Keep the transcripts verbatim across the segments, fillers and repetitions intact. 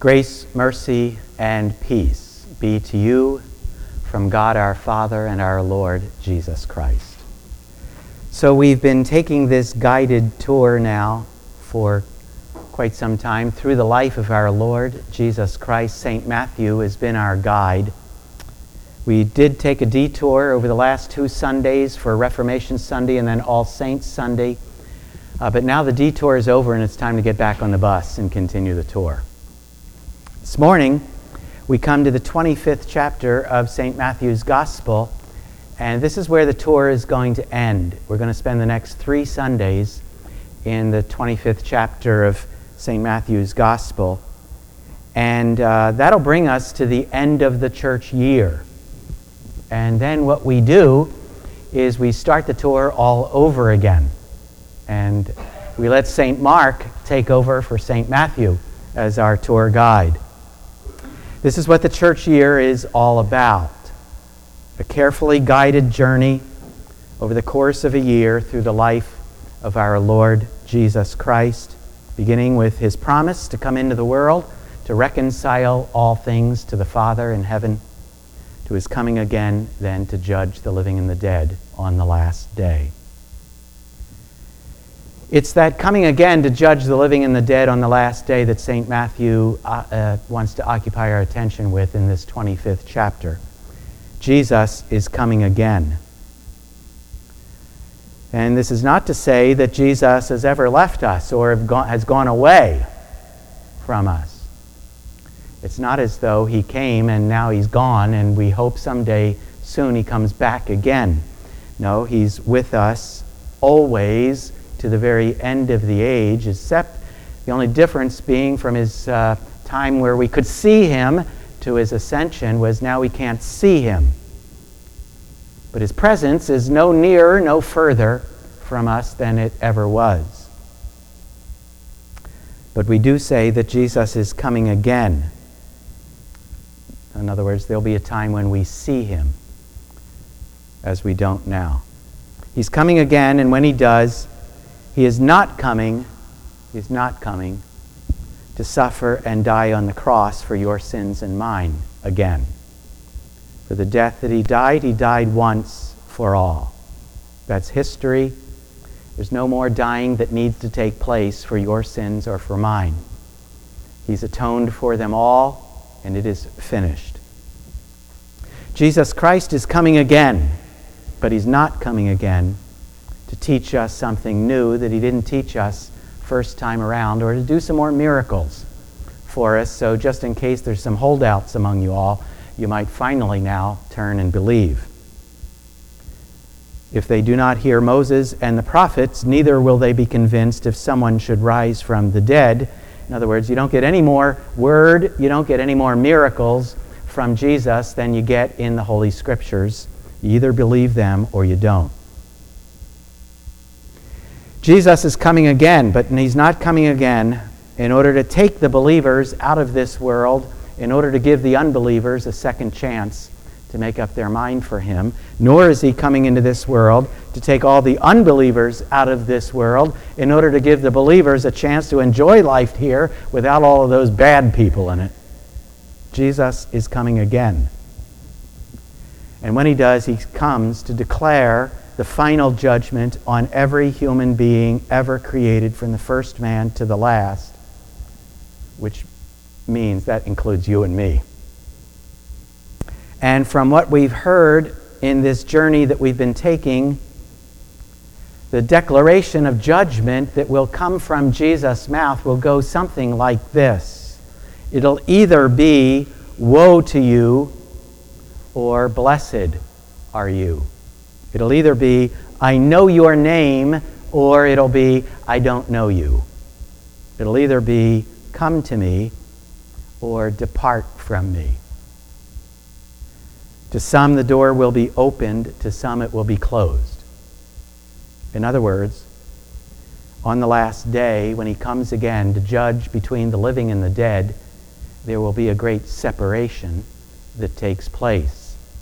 Grace, mercy, and peace be to you from God our Father and our Lord Jesus Christ. So we've been taking this guided tour now for quite some time through the life of our Lord Jesus Christ. Saint Matthew has been our guide. We did take a detour over the last two Sundays for Reformation Sunday and then All Saints Sunday. Uh, but now the detour is over and it's time to get back on the bus and continue the tour. This morning, we come to the twenty-fifth chapter of Saint Matthew's Gospel, and this is where the tour is going to end. We're going to spend the next three Sundays in the twenty-fifth chapter of Saint Matthew's Gospel, and uh, that'll bring us to the end of the church year. And then what we do is we start the tour all over again, and we let Saint Mark take over for Saint Matthew as our tour guide. This is what the church year is all about. A carefully guided journey over the course of a year through the life of our Lord Jesus Christ, beginning with his promise to come into the world to reconcile all things to the Father in heaven, to his coming again, then to judge the living and the dead on the last day. It's that coming again to judge the living and the dead on the last day that Saint Matthew uh, uh, wants to occupy our attention with in this twenty-fifth chapter. Jesus is coming again. And this is not to say that Jesus has ever left us or have gone, has gone away from us. It's not as though he came and now he's gone and we hope someday soon he comes back again. No, he's with us always to the very end of the age, except the only difference being from his uh, time where we could see him to his ascension was now we can't see him. But his presence is no nearer, no further from us than it ever was. But we do say that Jesus is coming again. In other words, there'll be a time when we see him as we don't now. He's coming again, and when he does, he is not coming, he is not coming to suffer and die on the cross for your sins and mine again. For the death that he died, he died once for all. That's history. There's no more dying that needs to take place for your sins or for mine. He's atoned for them all, and it is finished. Jesus Christ is coming again, but he's not coming again to teach us something new that he didn't teach us first time around, or to do some more miracles for us. So just in case there's some holdouts among you all, you might finally now turn and believe. If they do not hear Moses and the prophets, neither will they be convinced if someone should rise from the dead. In other words, you don't get any more word, you don't get any more miracles from Jesus than you get in the Holy Scriptures. You either believe them or you don't. Jesus is coming again, but he's not coming again in order to take the believers out of this world, in order to give the unbelievers a second chance to make up their mind for him, nor is he coming into this world to take all the unbelievers out of this world in order to give the believers a chance to enjoy life here without all of those bad people in it. Jesus is coming again. And when he does, he comes to declare the final judgment on every human being ever created from the first man to the last, which means that includes you and me. And from what we've heard in this journey that we've been taking, the declaration of judgment that will come from Jesus' mouth will go something like this. It'll either be, woe to you, or blessed are you. It'll either be, I know your name, or it'll be, I don't know you. It'll either be, come to me, or depart from me. To some, the door will be opened. To some, it will be closed. In other words, on the last day, when he comes again to judge between the living and the dead, there will be a great separation that takes place.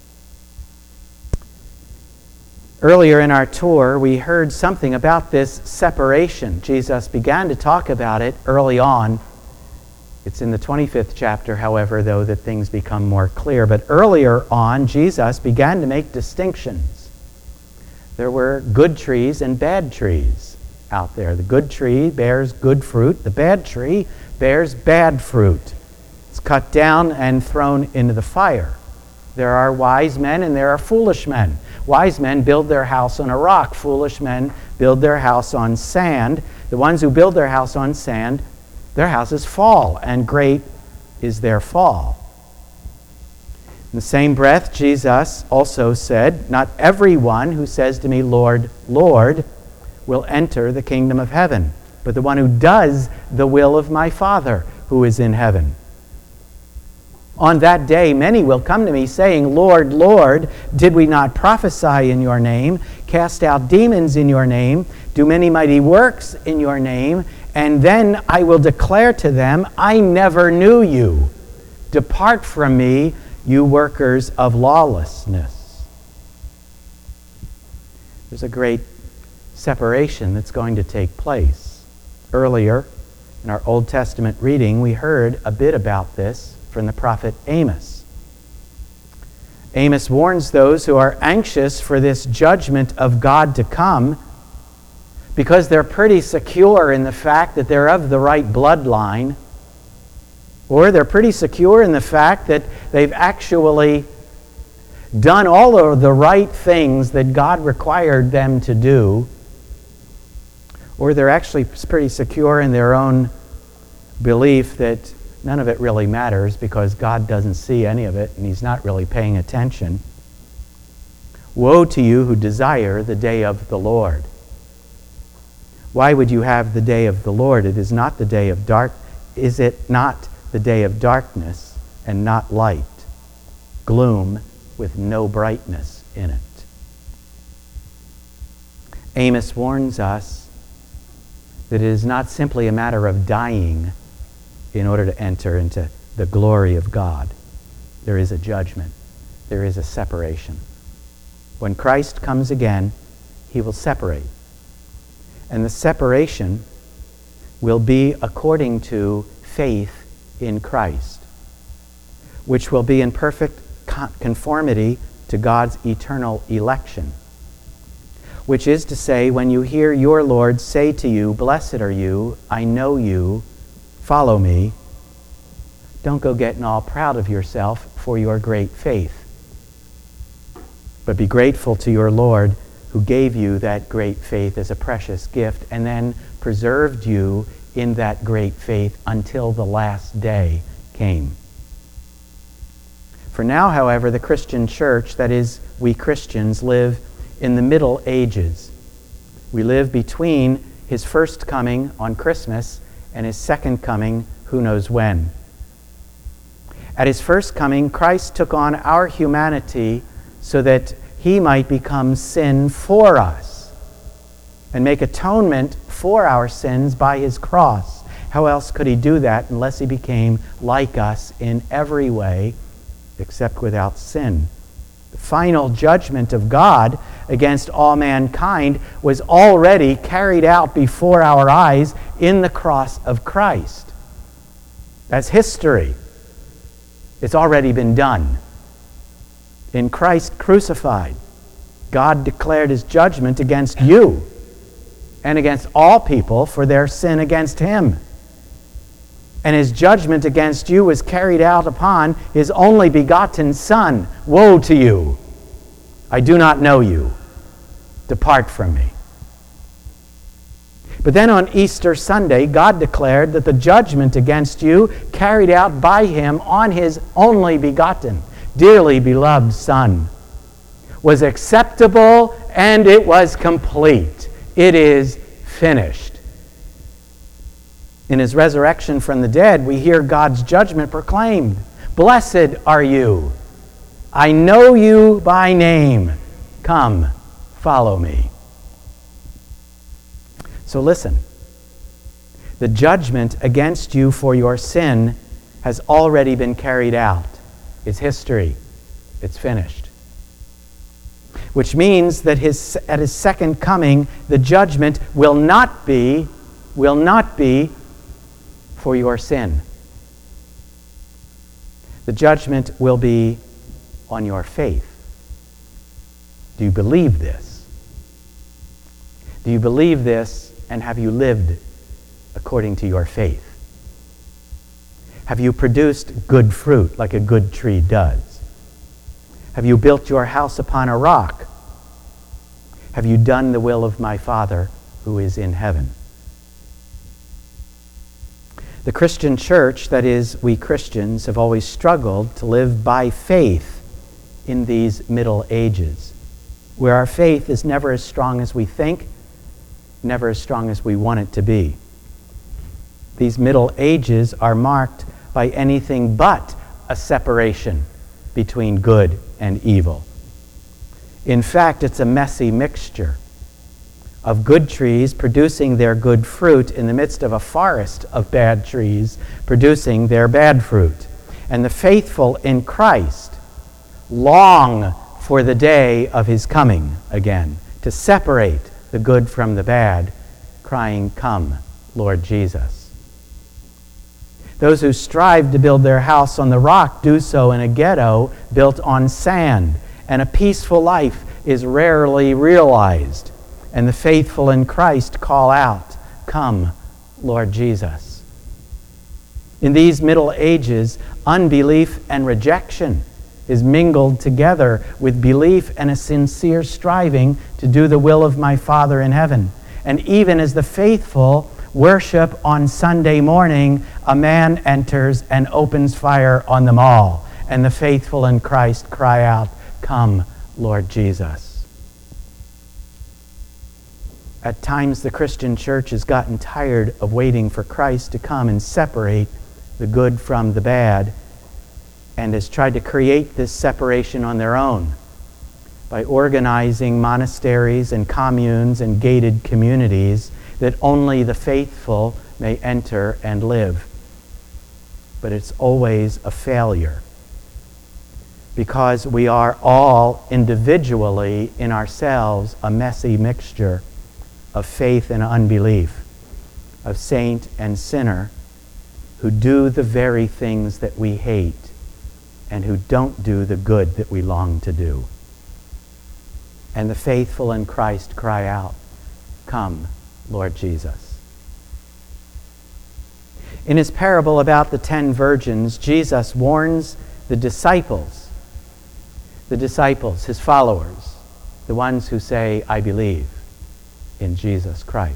Earlier in our tour, we heard something about this separation. Jesus began to talk about it early on It's in the twenty-fifth chapter, however, though, that things become more clear. But earlier on, Jesus began to make distinctions. There were good trees and bad trees out there. The good tree bears good fruit. The bad tree bears bad fruit. It's cut down and thrown into the fire. There are wise men and there are foolish men. Wise men build their house on a rock. Foolish men build their house on sand. The ones who build their house on sand, their houses fall, and great is their fall. In the same breath, Jesus also said, "Not everyone who says to me, 'Lord, Lord,' will enter the kingdom of heaven, but the one who does the will of my Father who is in heaven. On that day, many will come to me saying, 'Lord, Lord, did we not prophesy in your name, cast out demons in your name, do many mighty works in your name?' And then I will declare to them, 'I never knew you. Depart from me, you workers of lawlessness.'" There's a great separation that's going to take place. Earlier, in our Old Testament reading, we heard a bit about this from the prophet Amos. Amos warns those who are anxious for this judgment of God to come because they're pretty secure in the fact that they're of the right bloodline, or they're pretty secure in the fact that they've actually done all of the right things that God required them to do, or they're actually pretty secure in their own belief that none of it really matters because God doesn't see any of it and he's not really paying attention. Woe to you who desire the day of the Lord. Why would you have the day of the Lord? It is not the day of dark. Is it not the day of darkness and not light, gloom with no brightness in it? Amos warns us that it is not simply a matter of dying in order to enter into the glory of God. There is a judgment. There is a separation. When Christ comes again, he will separate. And the separation will be according to faith in Christ, which will be in perfect conformity to God's eternal election. Which is to say, when you hear your Lord say to you, "Blessed are you, I know you, follow me," don't go getting all proud of yourself for your great faith. But be grateful to your Lord who gave you that great faith as a precious gift and then preserved you in that great faith until the last day came. For now, however, the Christian church, that is, we Christians, live in the Middle Ages. We live between his first coming on Christmas and his second coming, who knows when. At his first coming, Christ took on our humanity so that he might become sin for us and make atonement for our sins by his cross. How else could he do that unless he became like us in every way except without sin? The final judgment of God against all mankind was already carried out before our eyes in the cross of Christ. That's history. It's already been done. In Christ crucified, God declared his judgment against you and against all people for their sin against him. And his judgment against you was carried out upon his only begotten Son. Woe to you! I do not know you. Depart from me. But then on Easter Sunday, God declared that the judgment against you carried out by him on his only begotten, dearly beloved Son was acceptable and it was complete. It is finished. In his resurrection from the dead, we hear God's judgment proclaimed. Blessed are you. I know you by name. Come, follow me. So listen. The judgment against you for your sin has already been carried out. It's history. It's finished. Which means that his, at his second coming, the judgment will not be, will not be for your sin. The judgment will be on your faith. Do you believe this? Do you believe this, and have you lived according to your faith? Have you produced good fruit like a good tree does? Have you built your house upon a rock? Have you done the will of my Father who is in heaven? The Christian church, that is, we Christians, have always struggled to live by faith in these Middle Ages, where our faith is never as strong as we think, never as strong as we want it to be. These Middle Ages are marked by anything but a separation between good and evil. In fact, it's a messy mixture of good trees producing their good fruit in the midst of a forest of bad trees producing their bad fruit. And the faithful in Christ long for the day of his coming again, to separate the good from the bad, crying, "Come, Lord Jesus." Those who strive to build their house on the rock do so in a ghetto built on sand, and a peaceful life is rarely realized. And the faithful in Christ call out, "Come, Lord Jesus." In these Middle Ages, unbelief and rejection is mingled together with belief and a sincere striving to do the will of my Father in heaven. And even as the faithful worship on Sunday morning, a man enters and opens fire on them all. And the faithful in Christ cry out, "Come, Lord Jesus." At times, the Christian church has gotten tired of waiting for Christ to come and separate the good from the bad, and has tried to create this separation on their own by organizing monasteries and communes and gated communities that only the faithful may enter and live. But it's always a failure, because we are all individually in ourselves a messy mixture of faith and unbelief, of saint and sinner, who do the very things that we hate and who don't do the good that we long to do. And the faithful in Christ cry out, "Come, Lord Jesus." In his parable about the ten virgins, Jesus warns the disciples, the disciples, his followers, the ones who say, "I believe in Jesus Christ."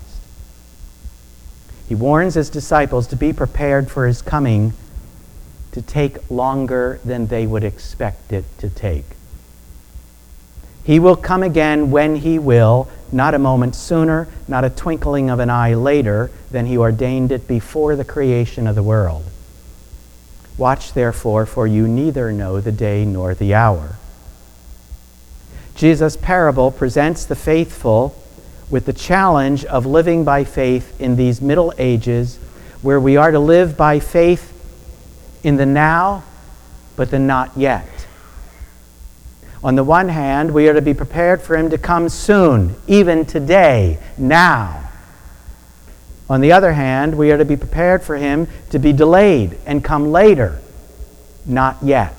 He warns his disciples to be prepared for his coming to take longer than they would expect it to take. He will come again when he will, not a moment sooner, not a twinkling of an eye later than he ordained it before the creation of the world. Watch therefore, for you neither know the day nor the hour. Jesus' parable presents the faithful with the challenge of living by faith in these Middle Ages, where we are to live by faith in the now, but the not yet. On the one hand, we are to be prepared for him to come soon, even today, now. On the other hand, we are to be prepared for him to be delayed and come later, not yet.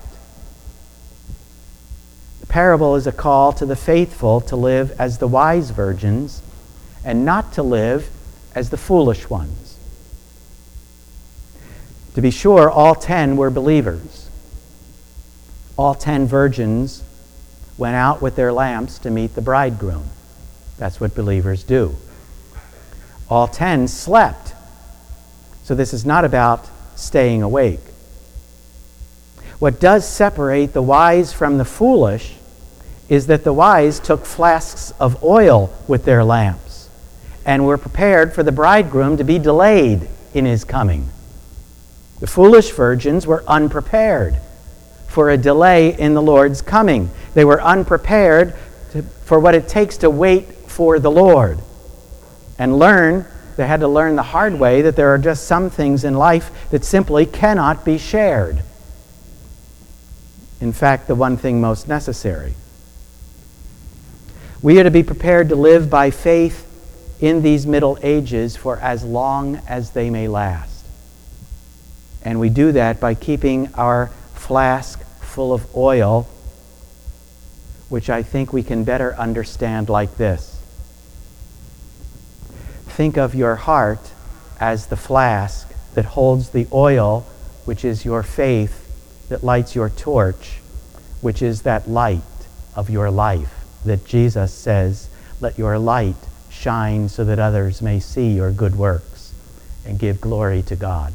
The parable is a call to the faithful to live as the wise virgins and not to live as the foolish ones. To be sure, all ten were believers. All ten virgins went out with their lamps to meet the bridegroom. That's what believers do. All ten slept. So this is not about staying awake. What does separate the wise from the foolish is that the wise took flasks of oil with their lamps and were prepared for the bridegroom to be delayed in his coming. The foolish virgins were unprepared for a delay in the Lord's coming. They were unprepared to, for what it takes to wait for the Lord and learn. They had to learn the hard way that there are just some things in life that simply cannot be shared. In fact, the one thing most necessary. We are to be prepared to live by faith in these Middle Ages for as long as they may last. And we do that by keeping our flask full of oil, which I think we can better understand like this. Think of your heart as the flask that holds the oil, which is your faith, that lights your torch, which is that light of your life that Jesus says, let your light shine so that others may see your good works and give glory to God.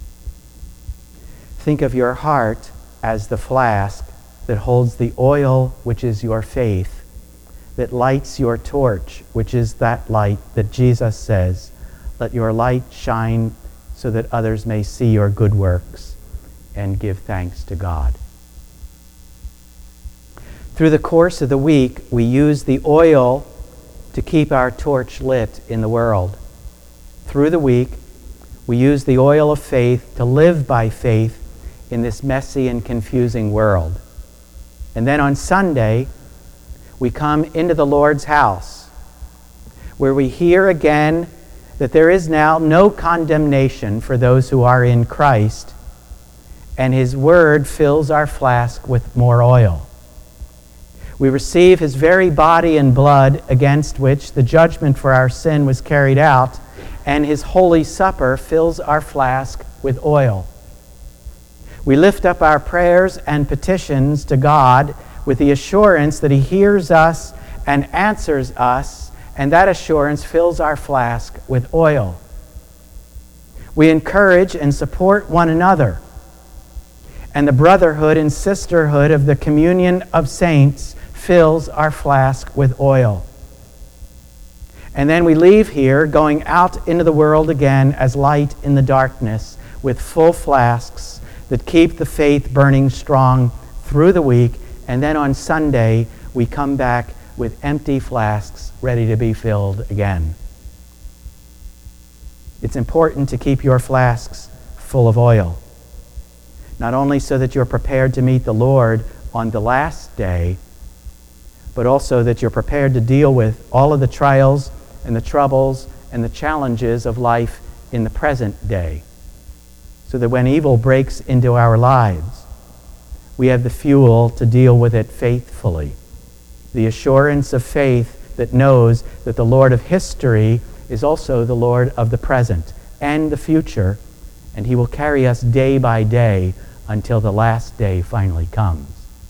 Think of your heart as the flask that holds the oil, which is your faith, that lights your torch, which is that light that Jesus says, let your light shine so that others may see your good works and give thanks to God. Through the course of the week, we use the oil to keep our torch lit in the world. Through the week, we use the oil of faith to live by faith in this messy and confusing world. And then on Sunday, we come into the Lord's house, where we hear again that there is now no condemnation for those who are in Christ, and His Word fills our flask with more oil. We receive His very body and blood against which the judgment for our sin was carried out, and His Holy Supper fills our flask with oil. We lift up our prayers and petitions to God with the assurance that He hears us and answers us, and that assurance fills our flask with oil. We encourage and support one another, and the brotherhood and sisterhood of the communion of saints fills our flask with oil. And then we leave here going out into the world again as light in the darkness with full flasks that keep the faith burning strong through the week, and then on Sunday we come back with empty flasks ready to be filled again. It's important to keep your flasks full of oil, not only so that you're prepared to meet the Lord on the last day, but also that you're prepared to deal with all of the trials and the troubles and the challenges of life in the present day, so that when evil breaks into our lives, we have the fuel to deal with it faithfully. The assurance of faith that knows that the Lord of history is also the Lord of the present and the future, and He will carry us day by day until the last day finally comes.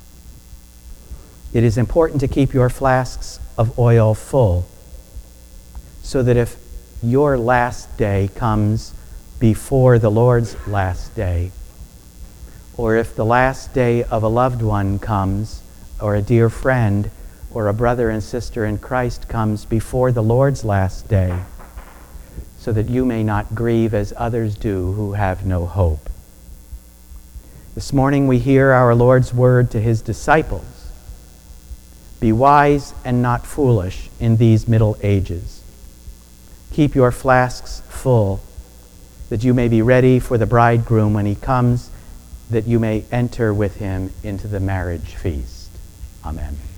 It is important to keep your flasks of oil full, so that if your last day comes before the Lord's last day, or if the last day of a loved one comes, or a dear friend, or a brother and sister in Christ comes before the Lord's last day, so that you may not grieve as others do who have no hope. This morning we hear our Lord's word to His disciples. Be wise and not foolish in these middle ages. Keep your flasks full, that you may be ready for the bridegroom when He comes, that you may enter with Him into the marriage feast. Amen.